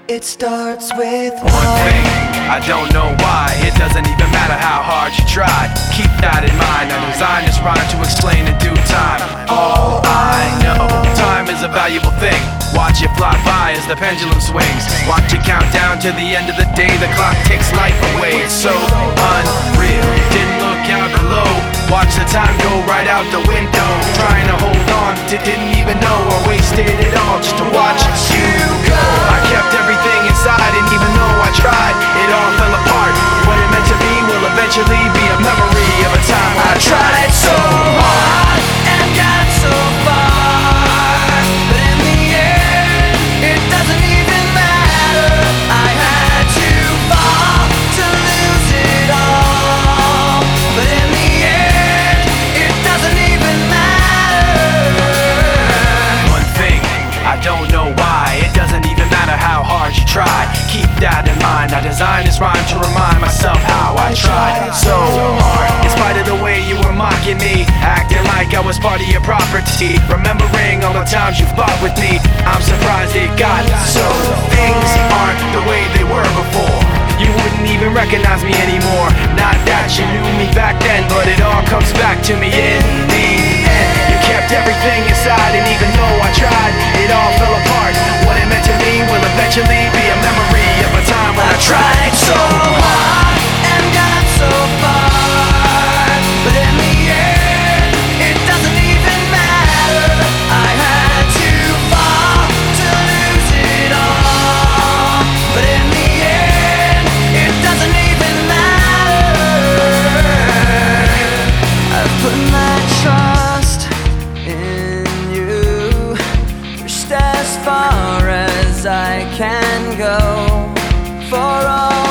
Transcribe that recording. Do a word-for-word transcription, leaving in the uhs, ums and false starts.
It starts with one thing, I don't know why. It doesn't even matter how hard you try. Keep that in mind. I designed this rhyme to explain in due time. All I know, time is a valuable thing. Watch it fly by as the pendulum swings. Watch it count down to the end of the day. The clock takes life away. It's so unreal. Didn't look out below. Watch the time go right out the window. Trying to hold on to didn't even know I wasted it all just to watch you go. I kept everything inside, and even though I tried, it all fell apart. What it meant to be will eventually be a memory of a time when I tried so hard and got so far, but in the end, it doesn't even matter. I had to fall to lose it all, but in the end, it doesn't even matter. One thing, I don't know why. It doesn't even matter how hard you try. Keep that in mind. I designed this rhyme to remind myself how I tried so hard. In spite of the way you were mocking me, acting like I was part of your property, remembering all the times you fought with me, I'm surprised it got so. Things aren't the way they were before. You wouldn't even recognize me anymore. Not that you knew me back then, but it all comes back to me in the end. You kept everything inside, and even though I tried, it all fell apart. What it meant to me will eventually be a memory of a time when I tried so hard and got so far, but in the end, it doesn't even matter. I had to fall to lose it all, but in the end, it doesn't even matter. I've put my trust in you, pushed as far as I can go for all